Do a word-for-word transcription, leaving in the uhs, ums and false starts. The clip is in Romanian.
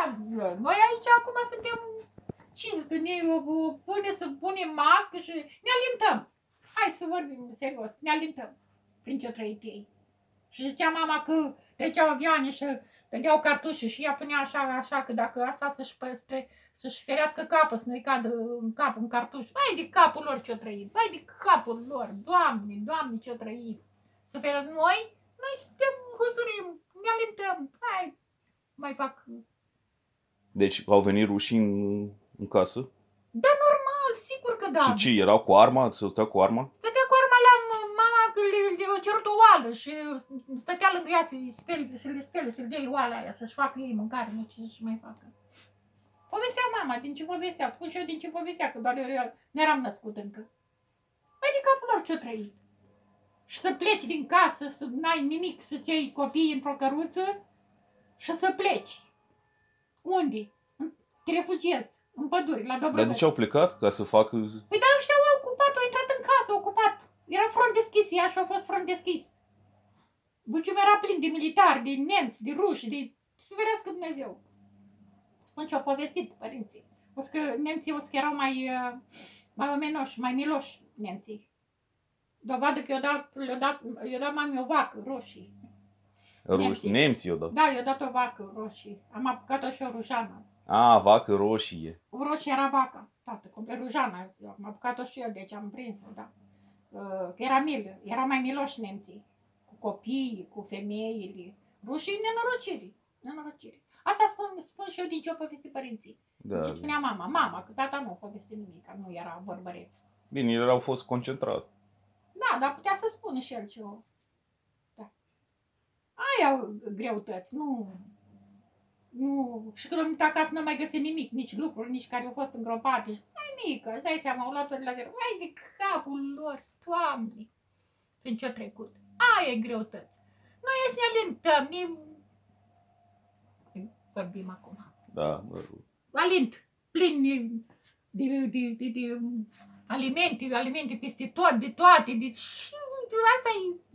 normal. Noi aici acum suntem cinste, ne pune să punem mască și ne alintăm. Hai să vorbim serios, ne alintăm prin ce-o trăit ei. Și zicea mama că treceau avioane și dădeau cartușe și ea punea așa, așa, că dacă asta să-și păstre, să-și ferească capul, să nu-i cadă în cap un cartuș. Vai de capul lor ce-o trăit, vai de capul lor, Doamne, Doamne ce-o trăit. Să ferea noi, noi suntem, huzurim, ne alintăm, hai, mai fac. Deci au venit rușii în, în casă? Da, normal, sigur că da. Și ce, erau cu arma? Se stătea cu arma? Stătea cu arma la mama, că le, le-a cerut o oală și stătea lângă ea să-i spele, să le spele, să-i dea oala aia, să-și facă ei mâncare, nu știu ce să-și mai facă. Povestea mama, din ce povestea, spun și eu din ce povestea, că doar eu n-eram născut încă. Păi de capul lor ce-o trăit. Și să pleci din casă, să n-ai nimic, să-ți iei copiii într-o căruță și să pleci. Unde? Te refugiezi, în păduri, la Dobrăvăț. Dar de ce au plecat? Ca să facă... Păi da, ăștia au ocupat, au intrat în casă, au ocupat. Era front deschis, ea și a fost front deschis. Bucium era plin de militari, de nemți, de ruși, de... Să verească Dumnezeu. Spun ce au povestit părinții. O că nemții o să erau mai, mai omenoși, mai miloși nemții. Dovadă că i-au dat, le-au dat, i-au dat mami o vacă roșii. Ruși, nemții i-au dat. Da, i-au dat o vacă roșie. Am apucat-o și o rujană. A, vacă roșie. O roșie era vaca, tată, complet rujană. Am apucat-o și eu, deci am prins-o, da. Uh, era mil, era mai miloși nemții. Cu copiii, cu femeile. Rușii nenorociri, nenorociri. Asta spun, spun și eu din ce o povesti părinții. Da. Ce spunea mama, mama, că tata nu povesti nimic, că nu era vorbăreț. Bine, el au fost concentrat. Da, dar putea să spună și el ce o... Da. Aia au greutăți, nu... Nu, și când am venit acasă nu mai găsit nimic, nici lucruri, nici care au fost îngropate. Mai mică, îți dai seama, au luat-o de la zero. Vai de capul lor, Doamne! Prin ce-a trecut. Aia e greutăți. Noi aici ne alintăm, ne... Vorbim acum. Da, mă rog. Alint, plin de, de, de, de, de alimente, alimente peste tot, de toate, de... Asta e